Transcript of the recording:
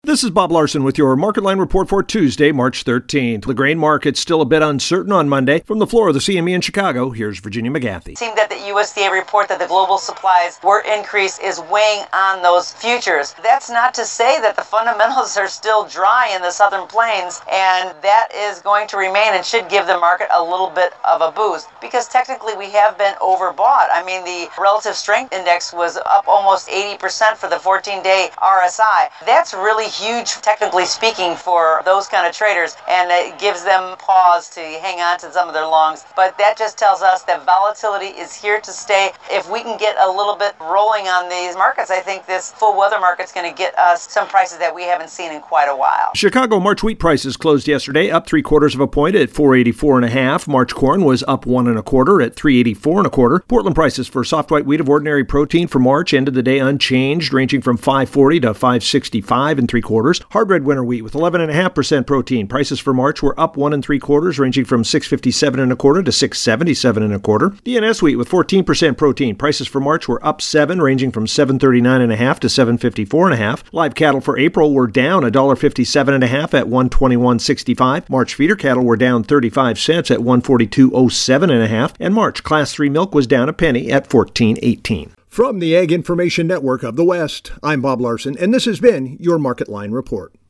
This is Bob Larson with your Market Line report for Tuesday, March 13th. The grain market's still a bit uncertain on Monday. From the floor of the CME in Chicago, here's Virginia McGathey. It seemed that the USDA report that the global supplies were increased is weighing on those futures. That's not to say that the fundamentals are still dry in the southern plains, and that is going to remain and should give the market a little bit of a boost because technically we have been overbought. I mean, the relative strength index was up almost 80% for the 14-day RSI. That's really huge, technically speaking, for those kind of traders, and it gives them pause to hang on to some of their longs. But that just tells us that volatility is here to stay. If we can get a little bit rolling on these markets, I think this full weather market's going to get us some prices that we haven't seen in quite a while. Chicago March wheat prices closed yesterday up 0.75 of a point at 484.5. March corn was up 1 1/4 at 384.25. Portland prices for soft white wheat of ordinary protein for March ended the day unchanged, ranging from 540 to 565 3/4. Hard red winter wheat with 11.5% protein. Prices for March were up 1 3/4, ranging from 657.25 to 677.25. DNS wheat with 14% protein. Prices for March were up 7, ranging from 739.5 to 754.5. Live cattle for April were down $1.57.5 at 121.65. March feeder cattle were down 35 cents at 142.07.5. And March Class 3 milk was down a penny at 14.18. From the Ag Information Network of the West, I'm Bob Larson, and this has been your Market Line Report.